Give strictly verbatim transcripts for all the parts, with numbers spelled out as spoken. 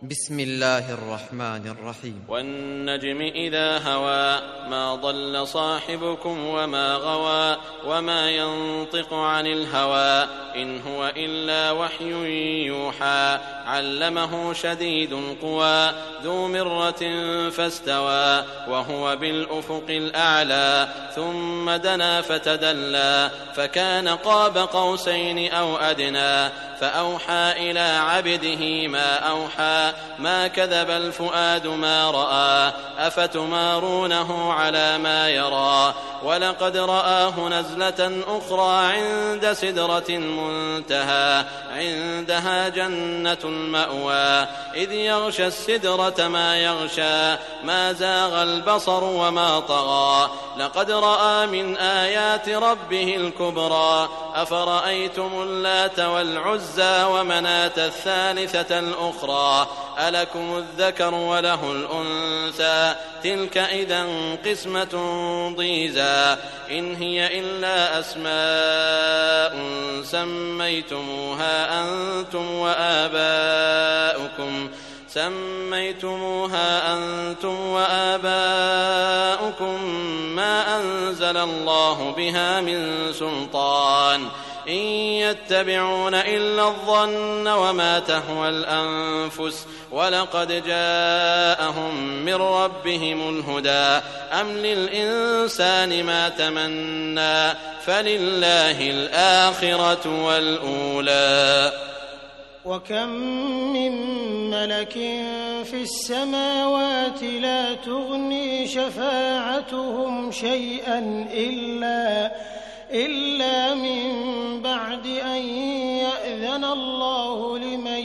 بسم الله الرحمن الرحيم. والنجم إذا هوى ما ضل صاحبكم وما غوى وما ينطق عن الهوى إن هو إلا وحي يوحى علمه شديد القوى ذو مرة فاستوى وهو بالأفق الأعلى ثم دنا فتدلى فكان قاب قوسين أو أدنى فأوحى إلى عبده ما أوحى ما كذب الفؤاد ما رأى أفتمارونه على ما يرى ولقد رآه نزلة أخرى عند سدرة المنتهى عندها جنة المأوى إذ يغشى السدرة ما يغشى ما زاغ البصر وما طغى لقد رأى من آيات ربه الكبرى أفرأيتم اللات والعزى ومناة الثالثة الأخرى ألكم الذكر وله الأنثى تلك إذا قسمة ضيزى إن هي إلا أسماء سميتموها أنتم وآباؤكم سميتموها أنتم وآباؤكم ما أنزل الله بها من سلطان إن يتبعون إلا الظن وما تهوى الأنفس ولقد جاءهم من ربهم الهدى أم للإنسان ما تمنى فلله الآخرة والأولى وكم من ملك في السماوات لا تغني شفاعتهم شيئا إلا إلا من بعد أن يأذن الله لمن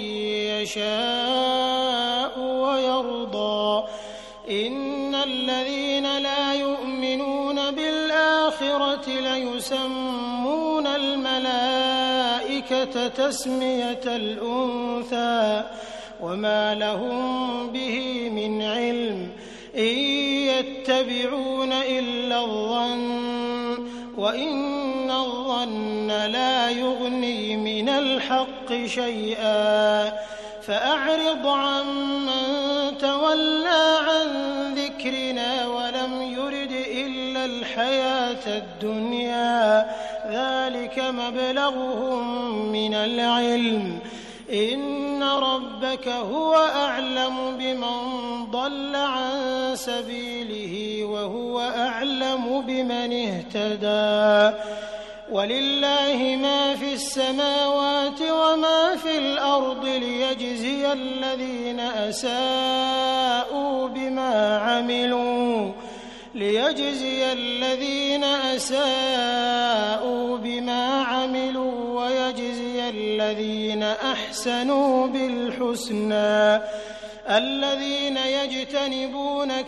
يشاء ويرضى إن الذين لا يؤمنون بالآخرة ليسمون الملائكة تسمية الأنثى وما لهم به من علم إن يتبعون إلا الظن وإن الظن لا يغني من الحق شيئا فأعرض عمن تولى عن ذكرنا ولم يرد إلا الحياة الدنيا ذلك مبلغهم من العلم إن ربك هو أعلم بمن ضل عن سبيله وهو أعلم بمن اهتدى ولله ما في السماوات وما في الأرض ليجزي الذين أساءوا بما عملوا ليجزي الذين أساءوا بما عملوا ويجزي الذين أحسنوا بالحسنى الذين يجتنبون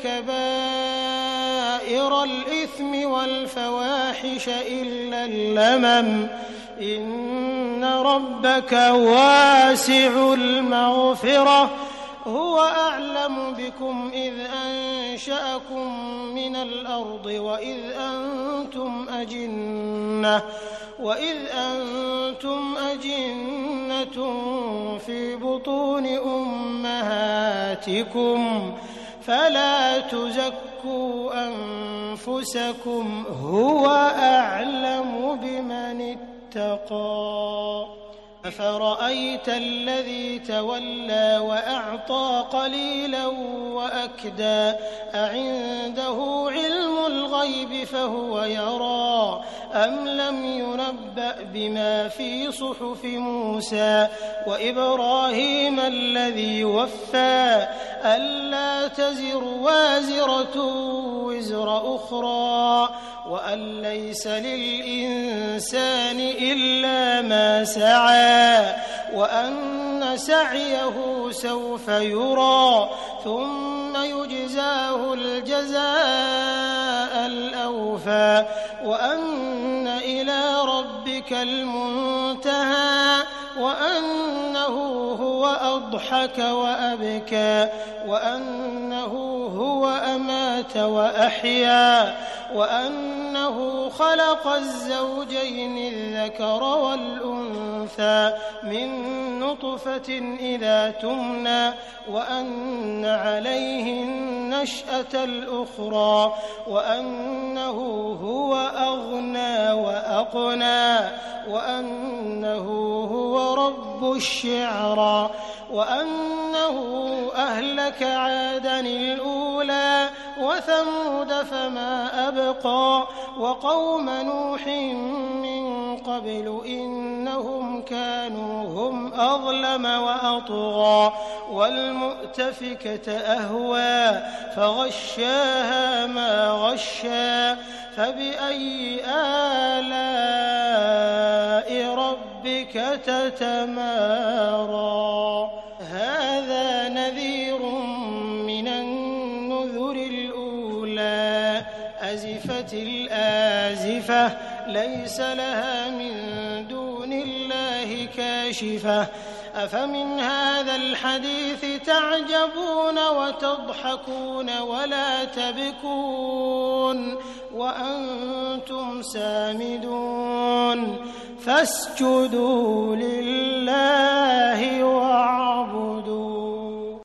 كبائر الإثم والفواحش إلا اللمم إن ربك واسع المغفرة هو أعلم بكم إذ أنشأكم من الأرض وإذ أنتم أجنة وإذ أنتم أجنة في بطون أمهاتكم فلا تزكوا أنفسكم هو أعلم بمن اتقى أفرأيت الذي تولى وأعطى قليلا وأكدى أعنده علم الغيب فهو يرى أم لم ينبأ بما في صحف موسى وإبراهيم الذي وفى ألا تزر وازرة وزر أخرى وأن ليس للإنسان إلا ما سعى وأن سعيه سوف يرى ثم يجزاه الجزاء الأوفى وأن إلى ربك المنتهى وأنه هو أضحك وأبكى وأنه هو أمات وأحيا وأنه خلق الزوجين الذكر والأنثى من نطفة إذا تمنى وأن عليه النشأة الأخرى وأنه هو أغنى وأقنى وأنه هو رب الشعرى وأنه أهلك عادا الأولى وثمود فما أبقى وقوم نوح من قبل إنهم كانوا هم أظلم وأطغى والمؤتفكة أهوى فغشاها ما غشى فبأي آلاء ربك تتمارى هذا نذير من النذر الأولى أزفت الآزفة ليس لها من دون الله كاشفة أفمن هذا الحديث تعجبون وتضحكون ولا تبكون وأنتم سامدون فاسجدوا